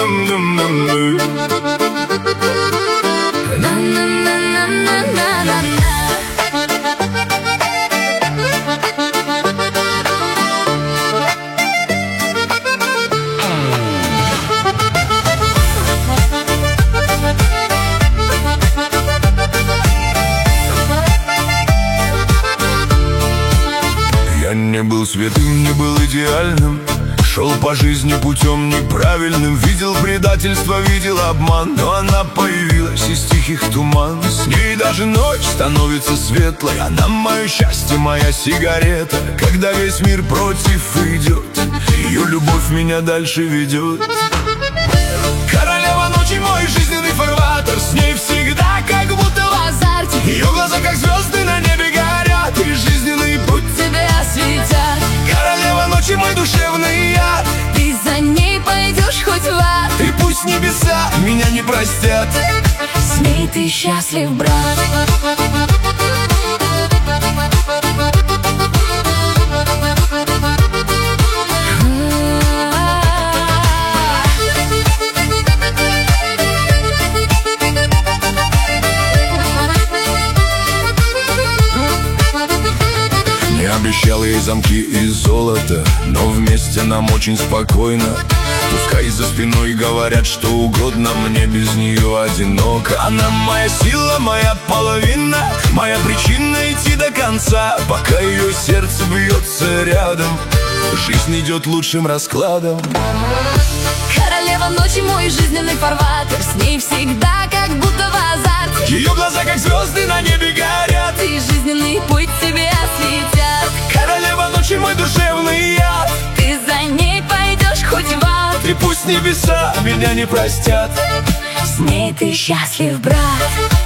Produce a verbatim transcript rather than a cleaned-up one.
Я не был святым, не был идеальным, шел по жизни путем неправильным. Видел предательство, видел обман, но она появилась из тихих туман. С ней даже ночь становится светлой. Она мое счастье, моя сигарета. Когда весь мир против идет, ее любовь меня дальше ведет. Королева ночи, мой жизненный фарватер. С ней всегда как будто в азарте. Ее глаза как звезды на небе горят, и жизненный путь тебя осветят. Королева ночи, мой душевный яд. Ты за ней пойдешь хоть в ад, и пусть небеса меня не простят. С ней ты счастлив, брат. Обещал ей замки из золота, но вместе нам очень спокойно. Пускай за спиной говорят что угодно, мне без нее одиноко. Она моя сила, моя половина, моя причина идти до конца. Пока ее сердце бьется рядом, жизнь идет лучшим раскладом. Королева ночи, мой жизненный фарватер. С ней всегда как будто в азарте. Ее глаза как звезды на небе горят, и жизненный путь тебе осветят. Королева ночи, мой душевный яд. Ты за ней пойдешь хоть в ад, и пусть небеса меня не простят. С ней ты счастлив, брат.